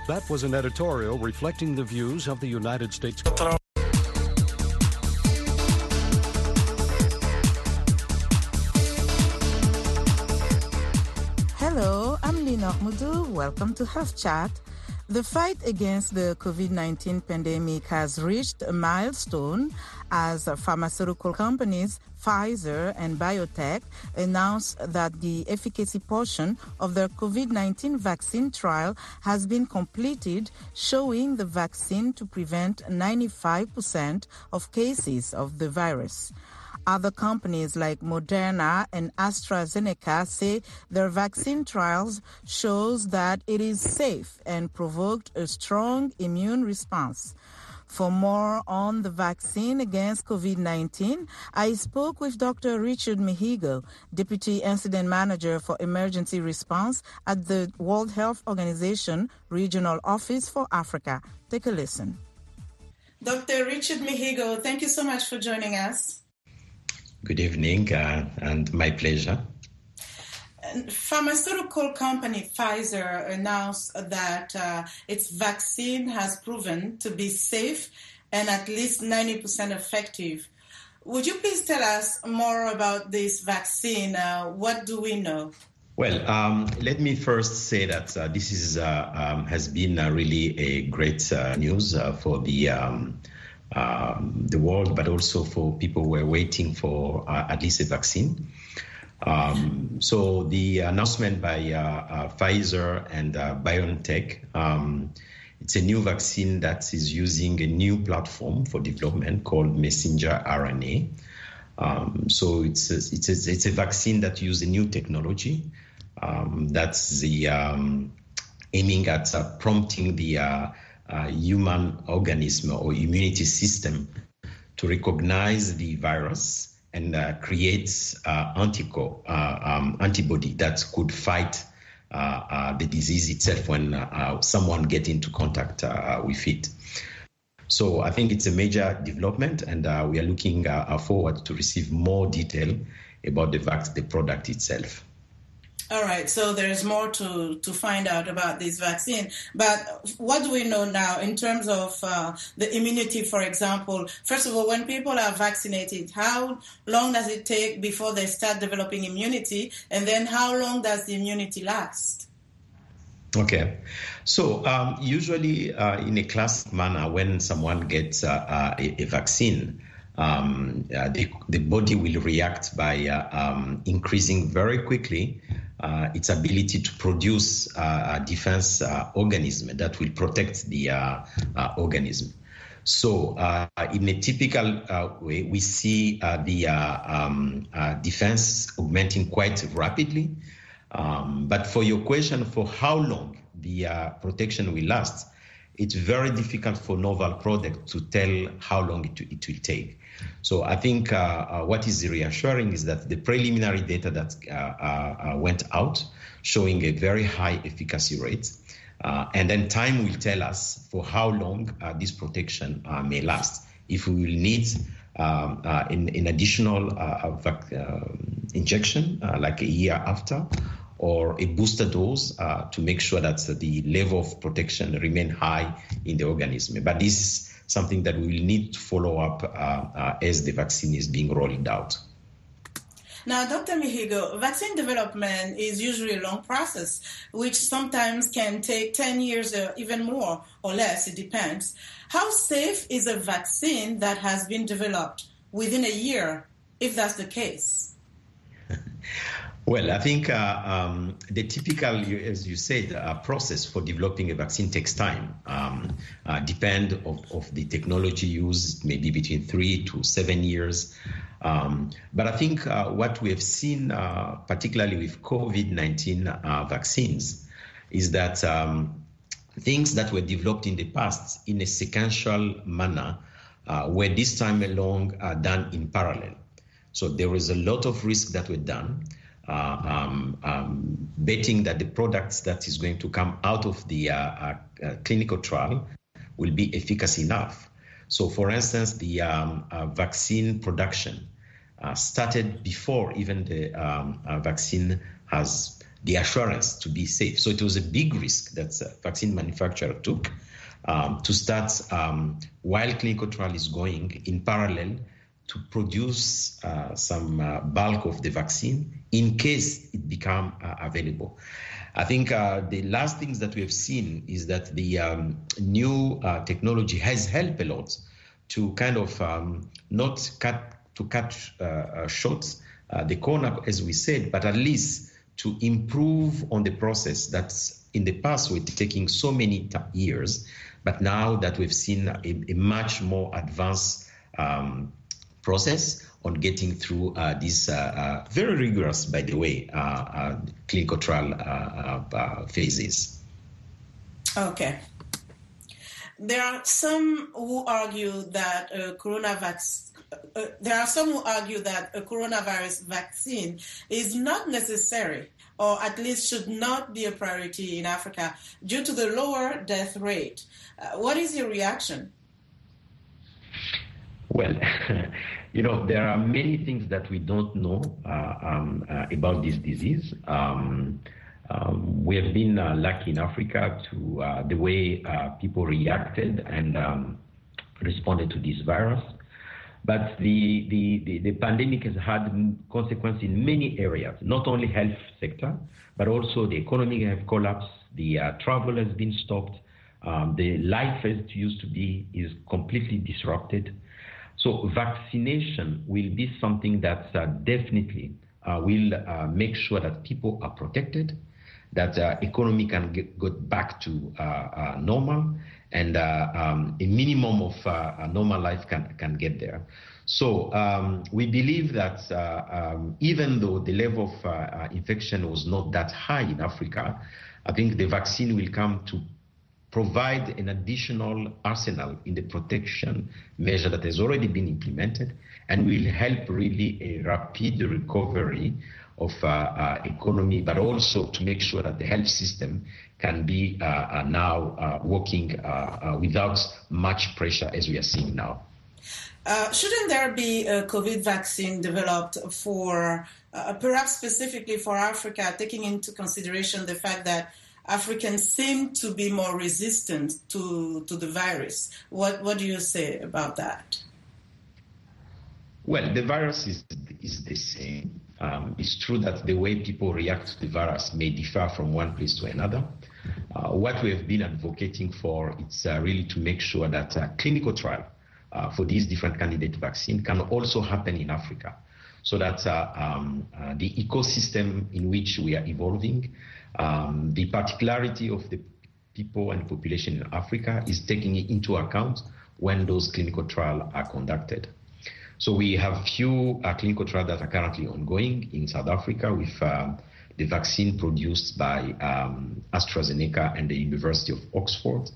That was an editorial reflecting the views of the United States. Hello, I'm Lina Ahmedou. Welcome to Health Chat. The fight against the COVID-19 pandemic has reached a milestone as pharmaceutical companies Pfizer and BioNTech announced that the efficacy portion of their COVID-19 vaccine trial has been completed, showing the vaccine to prevent 95% of cases of the virus. Other companies like Moderna and AstraZeneca say their vaccine trials shows that it is safe and provoked a strong immune response. For more on the vaccine against COVID-19, I spoke with Dr. Richard Mihigo, Deputy Incident Manager for Emergency Response at the World Health Organization Regional Office for Africa. Take a listen. Dr. Richard Mihigo, thank you so much for joining us. Good evening, and my pleasure. Pharmaceutical company Pfizer announced that its vaccine has proven to be safe and at least 90% effective. Would you please tell us more about this vaccine? What do we know? Well, let me first say that this is has been really a great news for the world, but also for people who are waiting for at least a vaccine. So the announcement by Pfizer and BioNTech, it's a new vaccine that is using a new platform for development called messenger RNA. So it's a vaccine that uses a new technology that's the aiming at prompting the human organism or immunity system to recognize the virus and creates antibody that could fight the disease itself when someone gets into contact with it. So I think it's a major development, and we are looking forward to receive more detail about the product itself. All right, so there's more to find out about this vaccine. But what do we know now in terms of the immunity, for example? First of all, when people are vaccinated, how long does it take before they start developing immunity? And then how long does the immunity last? Okay, so usually in a classic manner, when someone gets a vaccine, the body will react by increasing very quickly its ability to produce a defense organism that will protect the organism. So in a typical way, we see the defense augmenting quite rapidly. But for your question, for how long the protection will last, it's very difficult for novel product to tell how long it will take. So I think what is reassuring is that the preliminary data that went out showing a very high efficacy rate. And then time will tell us for how long this protection may last. If we will need an additional injection like a year after, or a booster dose to make sure that the level of protection remain high in the organism. But this is something that we will need to follow up as the vaccine is being rolled out. Now, Dr. Mihigo, vaccine development is usually a long process, which sometimes can take 10 years or even more or less, it depends. How safe is a vaccine that has been developed within a year, if that's the case? Well, I think the typical, as you said, process for developing a vaccine takes time. Depend of the technology used, maybe between 3 to 7 years. But I think what we have seen, particularly with COVID-19 vaccines, is that things that were developed in the past in a sequential manner were this time along done in parallel. So there was a lot of risk that were done. Betting that the products that is going to come out of the clinical trial will be efficacious enough. So, for instance, the vaccine production started before even the vaccine has the assurance to be safe. So it was a big risk that vaccine manufacturer took to start while clinical trial is going in parallel to produce some bulk of the vaccine in case it become available. I think the last things that we have seen is that the new technology has helped a lot to kind of not cut short the corner, as we said, but at least to improve on the process that's in the past were taking so many years, but now that we've seen a much more advanced process on getting through these very rigorous, by the way, clinical trial phases. Okay. There are some who argue that a coronavirus vaccine is not necessary, or at least should not be a priority in Africa due to the lower death rate. What is your reaction? Well, there are many things that we don't know about this disease. We have been lucky in Africa to the way people reacted and responded to this virus. But the pandemic has had consequences in many areas, not only health sector, but also the economy have collapsed, the travel has been stopped, the life as it used to be is completely disrupted. So vaccination will be something that definitely will make sure that people are protected, that economy can get back to normal, and a minimum of normal life can get there. So we believe that even though the level of infection was not that high in Africa, I think the vaccine will come to provide an additional arsenal in the protection measure that has already been implemented and will help really a rapid recovery of economy, but also to make sure that the health system can be now working without much pressure as we are seeing now. Shouldn't there be a COVID vaccine developed for, perhaps specifically for Africa, taking into consideration the fact that Africans seem to be more resistant to the virus? What do you say about that? Well, the virus is the same. It's true that the way people react to the virus may differ from one place to another. What we have been advocating for is really to make sure that clinical trial for these different candidate vaccine can also happen in Africa, so that the ecosystem in which we are evolving, the particularity of the people and population in Africa is taking it into account when those clinical trials are conducted. So we have few clinical trials that are currently ongoing in South Africa with the vaccine produced by AstraZeneca and the University of Oxford.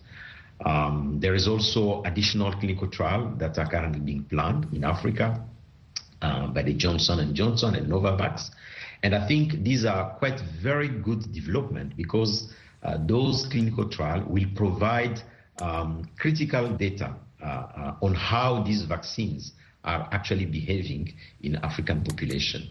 There is also additional clinical trials that are currently being planned in Africa by the Johnson & Johnson and Novavax. And I think these are quite very good development because those clinical trials will provide critical data on how these vaccines are actually behaving in African population.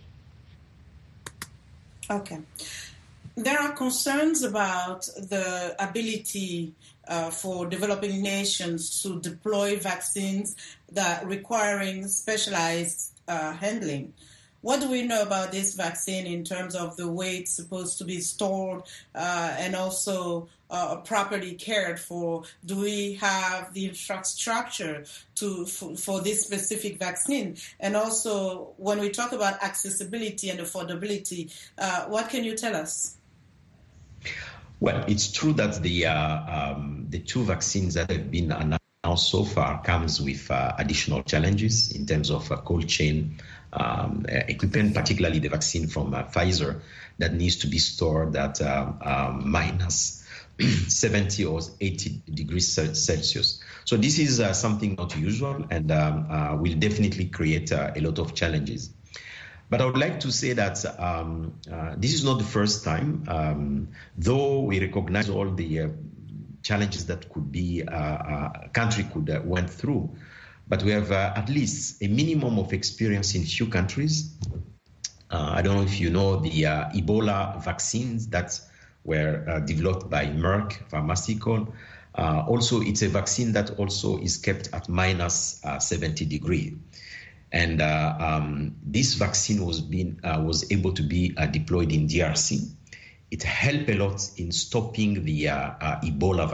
Okay. There are concerns about the ability for developing nations to deploy vaccines that requiring specialized handling. What do we know about this vaccine in terms of the way it's supposed to be stored and also properly cared for? Do we have the infrastructure for this specific vaccine? And also, when we talk about accessibility and affordability, what can you tell us? Well, it's true that the two vaccines that have been announced so far comes with additional challenges in terms of cold chain equipment, particularly the vaccine from Pfizer that needs to be stored at minus 70 or 80 degrees Celsius. So this is something not usual and will definitely create a lot of challenges. But I would like to say that this is not the first time, though we recognize all the challenges that could be country could went through. But we have at least a minimum of experience in few countries I don't know if you know the Ebola vaccines that were developed by Merck Pharmaceutical. Also, it's a vaccine that also is kept at minus 70 degrees. And this vaccine was able to be deployed in DRC. It helped a lot in stopping the Ebola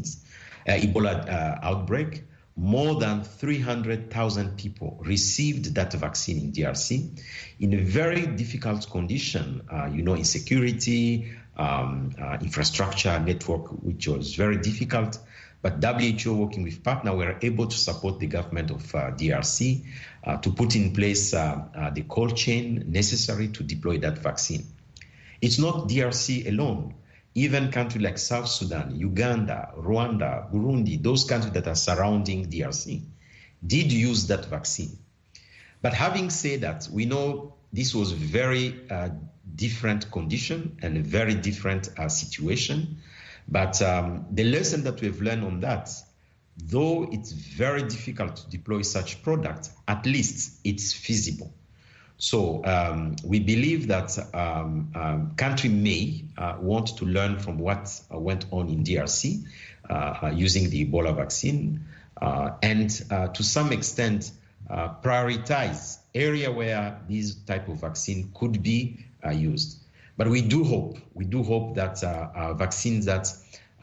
outbreak. More than 300,000 people received that vaccine in DRC in a very difficult condition, insecurity, infrastructure, network, which was very difficult. But WHO, working with partners, were able to support the government of DRC to put in place the cold chain necessary to deploy that vaccine. It's not DRC alone. Even countries like South Sudan, Uganda, Rwanda, Burundi, those countries that are surrounding DRC, did use that vaccine. But having said that, we know this was very different condition and a very different situation. But the lesson that we've learned on that, though it's very difficult to deploy such product, at least it's feasible. So we believe that country may want to learn from what went on in DRC using the Ebola vaccine and to some extent prioritize area where this type of vaccine could be used. But we do hope that vaccines that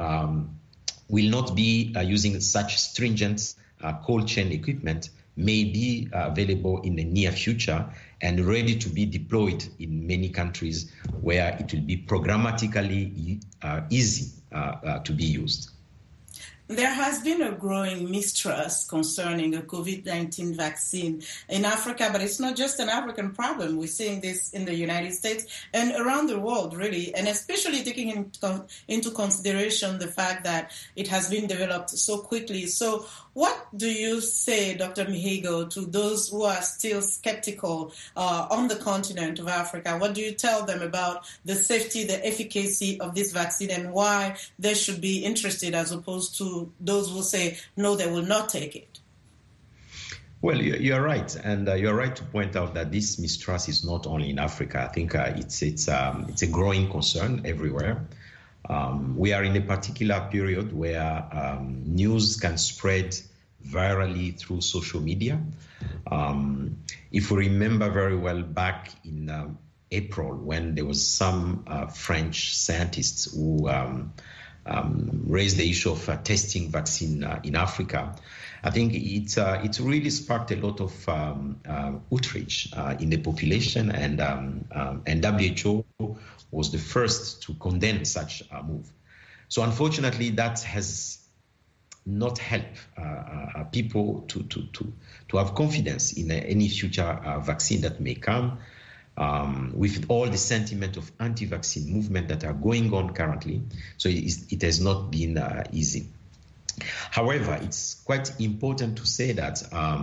will not be using such stringent cold chain equipment may be available in the near future and ready to be deployed in many countries where it will be programmatically easy to be used. There has been a growing mistrust concerning a COVID-19 vaccine in Africa, but it's not just an African problem. We're seeing this in the United States and around the world, really, and especially taking into consideration the fact that it has been developed so quickly. So what do you say, Dr. Mihigo, to those who are still skeptical on the continent of Africa? What do you tell them about the safety, the efficacy of this vaccine and why they should be interested as opposed to those who say, no, they will not take it? Well, you're right. And you're right to point out that this mistrust is not only in Africa. I think it's a growing concern everywhere. We are in a particular period where news can spread virally through social media. If we remember very well back in April, when there was some French scientists who raised the issue of testing vaccine in Africa, I think it really sparked a lot of outrage in the population, and WHO was the first to condemn such a move. So unfortunately, that has not helped people to have confidence in any future vaccine that may come. With all the sentiment of anti-vaccine movement that are going on currently, so it has not been easy. However, it's quite important to say that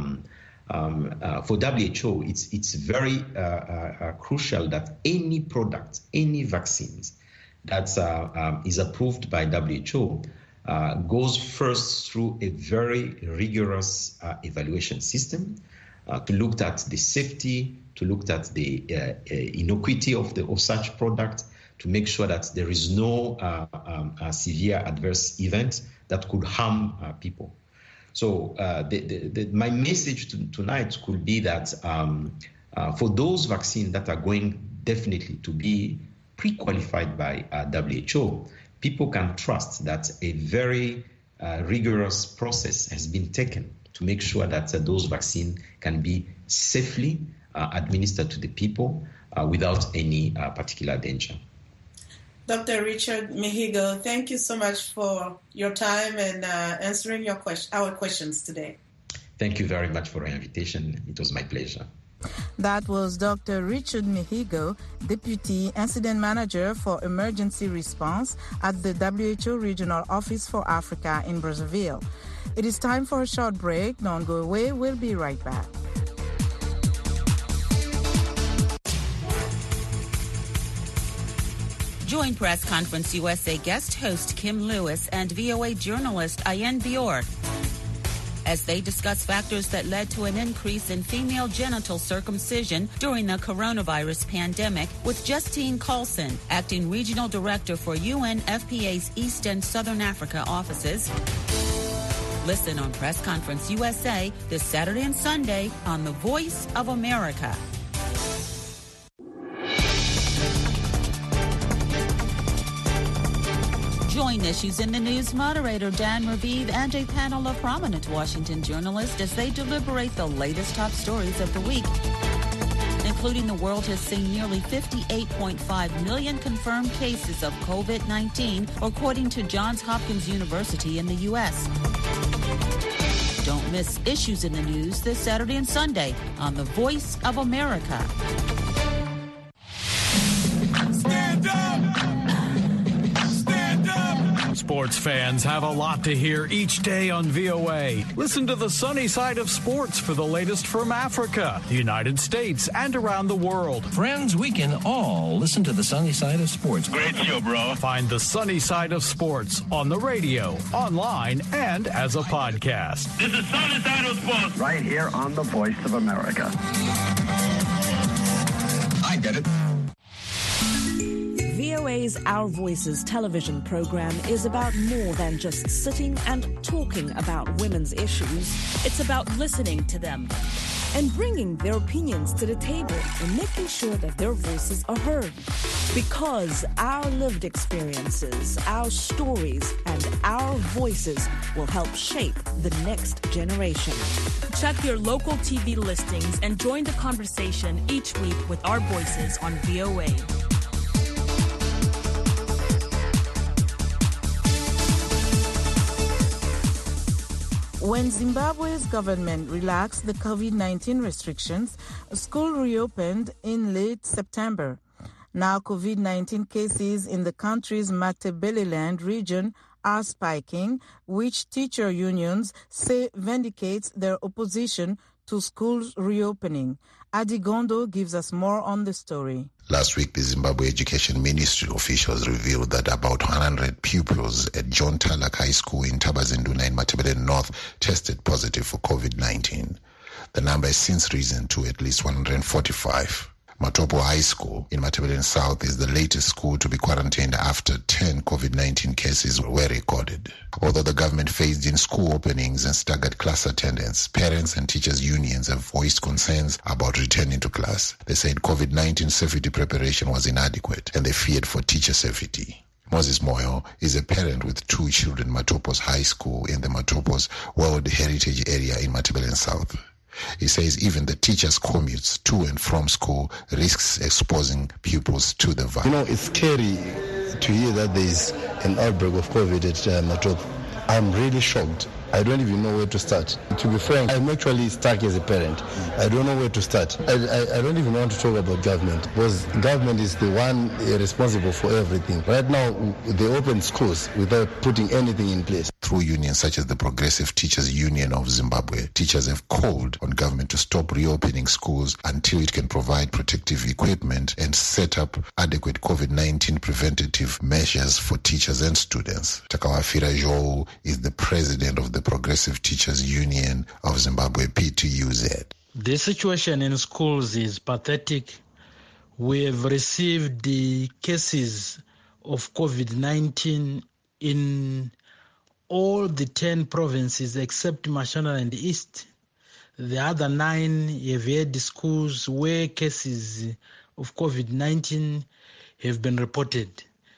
for WHO, it's very crucial that any product, any vaccines that is approved by WHO goes first through a very rigorous evaluation system to look at the safety, to look at the innocuity of such product, to make sure that there is no severe adverse event that could harm people. So my message tonight could be that for those vaccines that are going definitely to be pre-qualified by WHO, people can trust that a very rigorous process has been taken to make sure that those vaccines can be safely administered to the people without any particular danger. Dr. Richard Mihigo, thank you so much for your time and answering our questions today. Thank you very much for your invitation. It was my pleasure. That was Dr. Richard Mihigo, Deputy Incident Manager for Emergency Response at the WHO Regional Office for Africa in Brazzaville. It is time for a short break. Don't go away. We'll be right back. Join Press Conference USA guest host Kim Lewis and VOA journalist Ayen Bior as they discuss factors that led to an increase in female genital circumcision during the coronavirus pandemic with Justine Coulson, Acting Regional Director for UNFPA's East and Southern Africa offices. Listen on Press Conference USA this Saturday and Sunday on The Voice of America. Join Issues in the News moderator Dan Raviv and a panel of prominent Washington journalists as they deliberate the latest top stories of the week, including the world has seen nearly 58.5 million confirmed cases of COVID-19, according to Johns Hopkins University in the U.S. Don't miss Issues in the News this Saturday and Sunday on The Voice of America. Stand up! Stand up! Sports fans have a lot to hear each day on VOA. Listen to the sunny side of sports for the latest from Africa, the United States, and around the world. Friends, we can all listen to the sunny side of sports. Great show, bro. Find the sunny side of sports on the radio, online, and as a podcast. This is sunny side of sports. Right here on The Voice of America. I get it. VOA's Our Voices television program is about more than just sitting and talking about women's issues. It's about listening to them and bringing their opinions to the table and making sure that their voices are heard. Because our lived experiences, our stories, and our voices will help shape the next generation. Check your local TV listings and join the conversation each week with our voices on VOA. When Zimbabwe's government relaxed the COVID-19 restrictions, school reopened in late September. Now COVID-19 cases in the country's Matabeleland region are spiking, which teacher unions say vindicates their opposition to schools reopening. Adi Gondo gives us more on the story. Last week, the Zimbabwe Education Ministry officials revealed that about 100 pupils at John Tarlac High School in Tabazinduna in Matabeleland North tested positive for COVID-19. The number has since risen to at least 145. Matopo High School in Matabeleland South is the latest school to be quarantined after 10 COVID-19 cases were recorded. Although the government phased in school openings and staggered class attendance, parents and teachers' unions have voiced concerns about returning to class. They said COVID-19 safety preparation was inadequate and they feared for teacher safety. Moses Moyo is a parent with two children at Matopos High School in the Matopos World Heritage Area in Matabeleland South. He says even the teachers' commutes to and from school risks exposing pupils to the virus. It's scary to hear that there is an outbreak of COVID at Matopo. I'm really shocked. I don't even know where to start. To be frank, I'm actually stuck as a parent. I don't know where to start. I don't even want to talk about government because government is the one responsible for everything. Right now, they open schools without putting anything in place. Through unions such as the Progressive Teachers Union of Zimbabwe, teachers have called on government to stop reopening schools until it can provide protective equipment and set up adequate COVID-19 preventative measures for teachers and students. Takawafira Joe is the president of the Progressive Teachers Union of Zimbabwe, PTUZ. The situation in schools is pathetic. We have received the cases of COVID-19 in all the 10 provinces except Mashonaland East. The other 9 have had schools where cases of COVID-19 have been reported.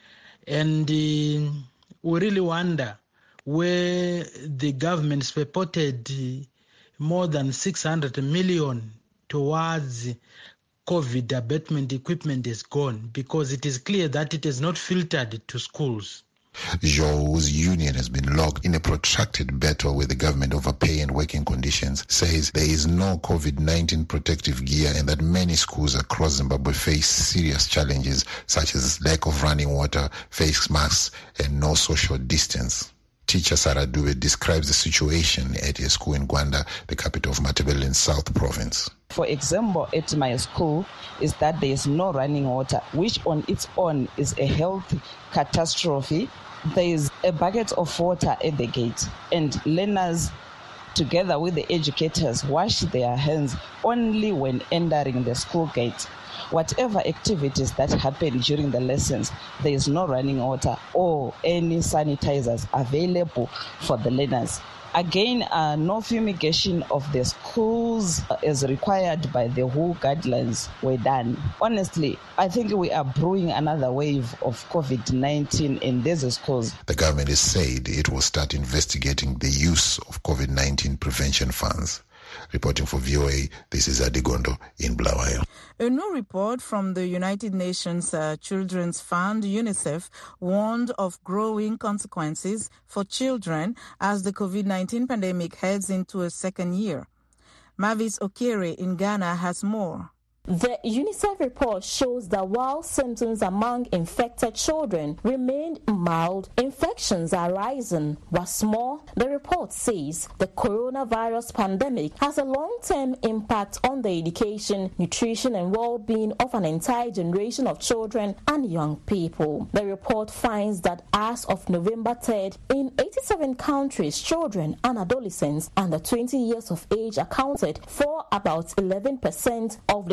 And we really wonder where the government's purported more than 600 million towards COVID abatement equipment is gone, because it is clear that it is not filtered to schools. Joe's union has been locked in a protracted battle with the government over pay and working conditions, says there is no COVID-19 protective gear and that many schools across Zimbabwe face serious challenges such as lack of running water, face masks, and no social distance. Teacher Sarah Dube describes the situation at a school in Gwanda, the capital of Matabeleland South Province. For example, at my school is that there is no running water, which on its own is a health catastrophe. There is a bucket of water at the gate, and learners together with the educators, wash their hands only when entering the school gate. Whatever activities that happen during the lessons, there is no running water or any sanitizers available for the learners. Again, no fumigation of the schools as required by the WHO guidelines were done. Honestly, I think we are brewing another wave of COVID-19 in these schools. The government has said it will start investigating the use of COVID-19 prevention funds. Reporting for VOA, this is Adigondo in Bulawayo. A new report from the United Nations Children's Fund, UNICEF, warned of growing consequences for children as the COVID-19 pandemic heads into a second year. Mavis Okere in Ghana has more. The UNICEF report shows that while symptoms among infected children remained mild, infections are rising. What's more, the report says the coronavirus pandemic has a long-term impact on the education, nutrition and well-being of an entire generation of children and young people. The report finds that as of November 3rd, in 87 countries, children and adolescents under 20 years of age accounted for about 11% of the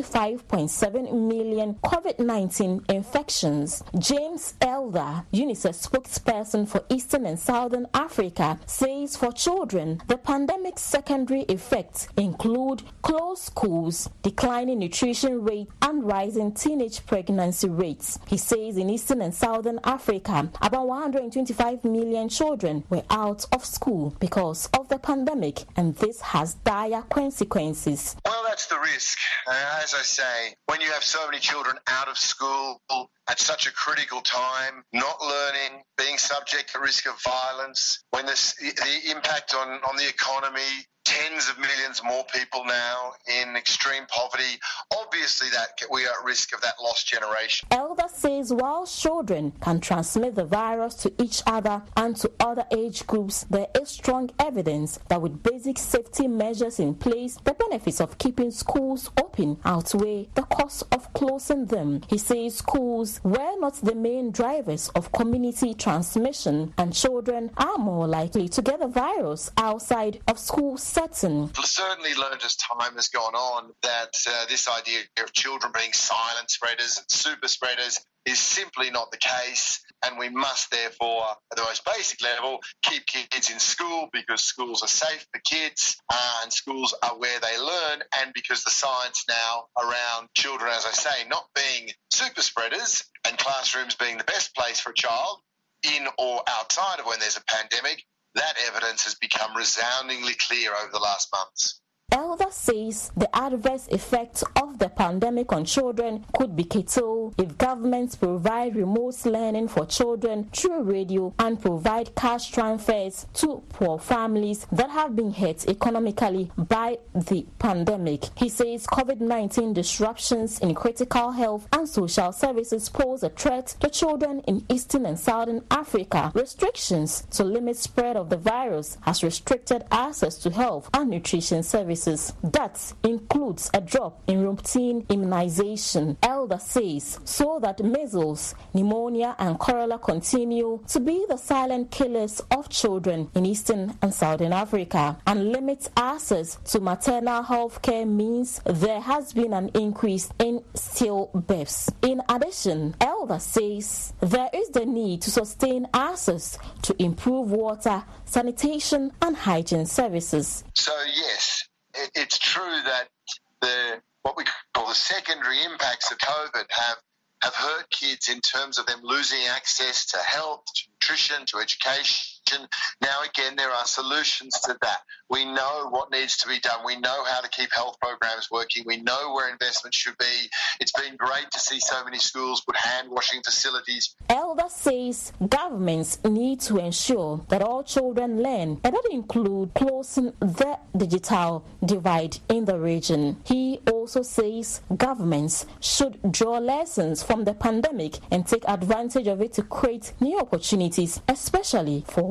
25.7 million COVID-19 infections. James Elder, UNICEF spokesperson for Eastern and Southern Africa, says for children, the pandemic's secondary effects include closed schools, declining nutrition rate, and rising teenage pregnancy rates. He says in Eastern and Southern Africa, about 125 million children were out of school because of the pandemic, and this has dire consequences. Well, that's the risk. As I say, when you have so many children out of school at such a critical time, not learning, being subject to risk of violence, when the impact on the economy, tens of millions more people now in extreme poverty, obviously that we are at risk of that lost generation. Elder says while children can transmit the virus to each other and to other age groups, there is strong evidence that with basic safety measures in place, the benefits of keeping schools open outweigh the cost of closing them. He says schools were not the main drivers of community transmission, and children are more likely to get the virus outside of school setting. Certainly learned as time has gone on that this idea of children being silent spreaders and super spreaders is simply not the case, and we must therefore, at the most basic level, keep kids in school because schools are safe for kids and schools are where they learn, and because the science now around children, as I say, not being super spreaders and classrooms being the best place for a child in or outside of when there's a pandemic, that evidence has become resoundingly clear over the last months. Elder says the adverse effects of the pandemic on children could be curtailed if governments provide remote learning for children through radio and provide cash transfers to poor families that have been hit economically by the pandemic. He says COVID-19 disruptions in critical health and social services pose a threat to children in Eastern and Southern Africa. Restrictions to limit spread of the virus has restricted access to health and nutrition services. That includes a drop in routine immunization, Elder says, so that measles, pneumonia and cholera continue to be the silent killers of children in Eastern and Southern Africa. And limit access to maternal health care means there has been an increase in stillbirths. In addition, Elder says there is the need to sustain access to improve water, sanitation and hygiene services. So yes, it's true that what we call the secondary impacts of COVID have hurt kids in terms of them losing access to health, to nutrition, to education. Now, again, there are solutions to that. We know what needs to be done. We know how to keep health programs working. We know where investment should be. It's been great to see so many schools put hand washing facilities. Elder says governments need to ensure that all children learn, and that include closing the digital divide in the region. He also says governments should draw lessons from the pandemic and take advantage of it to create new opportunities, especially for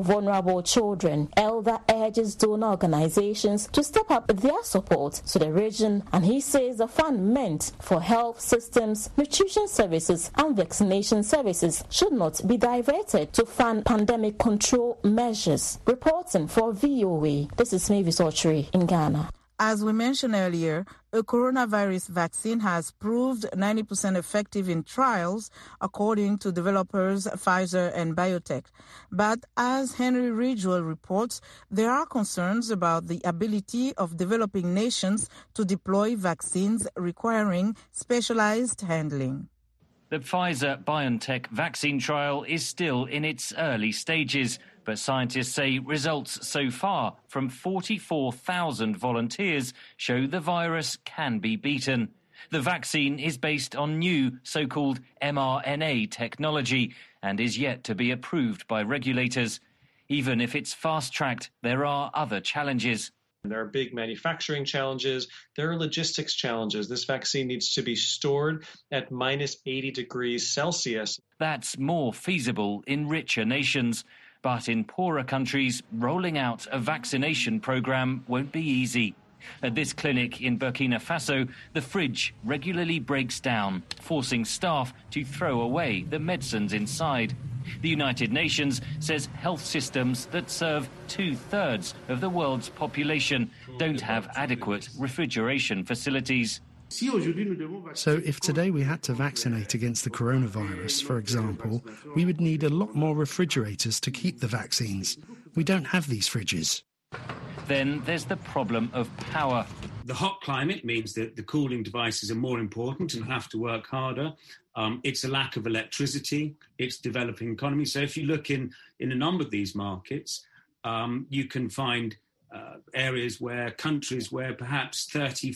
vulnerable children. Elder urges donor organizations to step up their support to the region, and he says the fund meant for health systems, nutrition services and vaccination services should not be diverted to fund pandemic control measures. Reporting for VOA, this is Mavis Ochiri in Ghana. As we mentioned earlier, a coronavirus vaccine has proved 90% effective in trials, according to developers Pfizer and BioNTech. But as Henry Ridgwell reports, there are concerns about the ability of developing nations to deploy vaccines requiring specialized handling. The Pfizer-BioNTech vaccine trial is still in its early stages, but scientists say results so far from 44,000 volunteers show the virus can be beaten. The vaccine is based on new so-called mRNA technology and is yet to be approved by regulators. Even if it's fast-tracked, there are other challenges. There are big manufacturing challenges. There are logistics challenges. This vaccine needs to be stored at minus 80 degrees Celsius. That's more feasible in richer nations. But in poorer countries, rolling out a vaccination program won't be easy. At this clinic in Burkina Faso, the fridge regularly breaks down, forcing staff to throw away the medicines inside. The United Nations says health systems that serve 2/3 of the world's population don't have adequate refrigeration facilities. So if today we had to vaccinate against the coronavirus, for example, we would need a lot more refrigerators to keep the vaccines. We don't have these fridges. Then there's the problem of power. The hot climate means that the cooling devices are more important and have to work harder. It's a lack of electricity. It's developing economy. So if you look in a number of these markets, you can find areas where countries where perhaps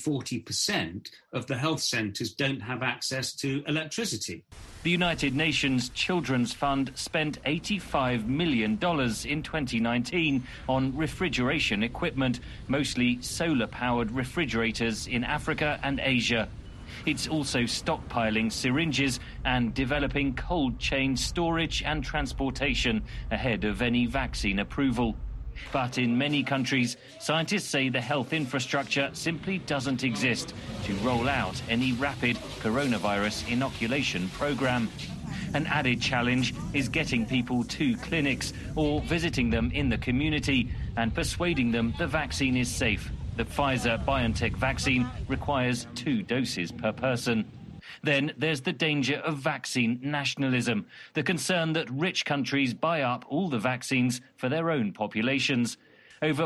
30-40% of the health centres don't have access to electricity. The United Nations Children's Fund spent $85 million in 2019 on refrigeration equipment, mostly solar-powered refrigerators in Africa and Asia. It's also stockpiling syringes and developing cold chain storage and transportation ahead of any vaccine approval. But in many countries, scientists say the health infrastructure simply doesn't exist to roll out any rapid coronavirus inoculation program. An added challenge is getting people to clinics or visiting them in the community and persuading them the vaccine is safe. The Pfizer-BioNTech vaccine requires 2 doses per person. Then there's the danger of vaccine nationalism, the concern that rich countries buy up all the vaccines for their own populations. Over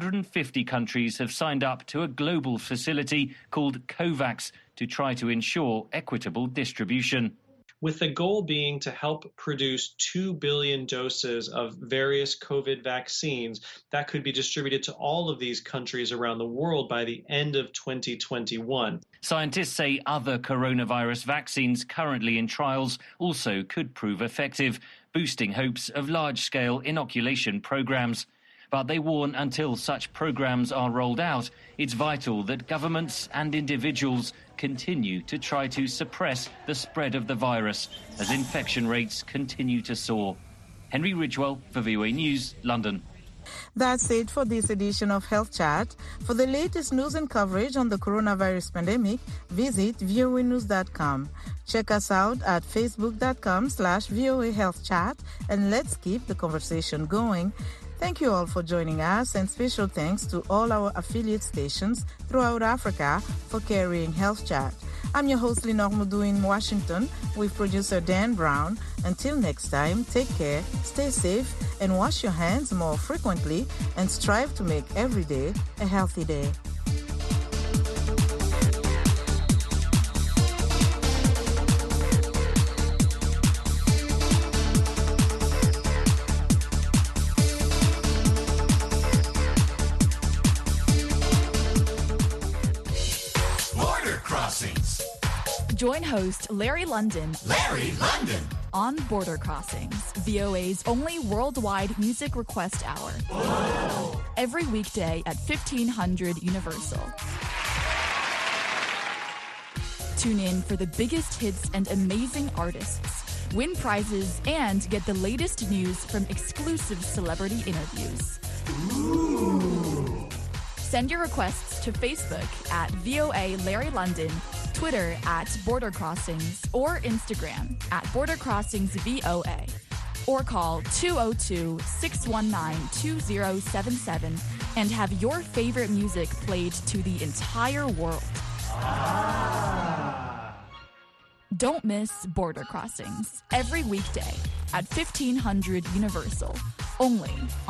150 countries have signed up to a global facility called COVAX to try to ensure equitable distribution, with the goal being to help produce 2 billion doses of various COVID vaccines that could be distributed to all of these countries around the world by the end of 2021. Scientists say other coronavirus vaccines currently in trials also could prove effective, boosting hopes of large-scale inoculation programs. But they warn until such programs are rolled out, it's vital that governments and individuals continue to try to suppress the spread of the virus as infection rates continue to soar. Henry Ridgwell for VOA News, London. That's it for this edition of Health Chat. For the latest news and coverage on the coronavirus pandemic, visit voanews.com. Check us out at facebook.com/VOA Health Chat, and let's keep the conversation going. Thank you all for joining us, and special thanks to all our affiliate stations throughout Africa for carrying Health Chat. I'm your host, Lenore Mudu in Washington, with producer Dan Brown. Until next time, take care, stay safe, and wash your hands more frequently, and strive to make every day a healthy day. Join host Larry London on Border Crossings, VOA's only worldwide music request hour. Whoa. Every weekday at 1500 Universal. Tune in for the biggest hits and amazing artists, win prizes, and get the latest news from exclusive celebrity interviews. Ooh. Send your requests to Facebook at VOA Larry London, Twitter at Border Crossings, or Instagram at Border Crossings VOA. Or call 202-619-2077 and have your favorite music played to the entire world. Don't miss Border Crossings every weekday at 1500 Universal, only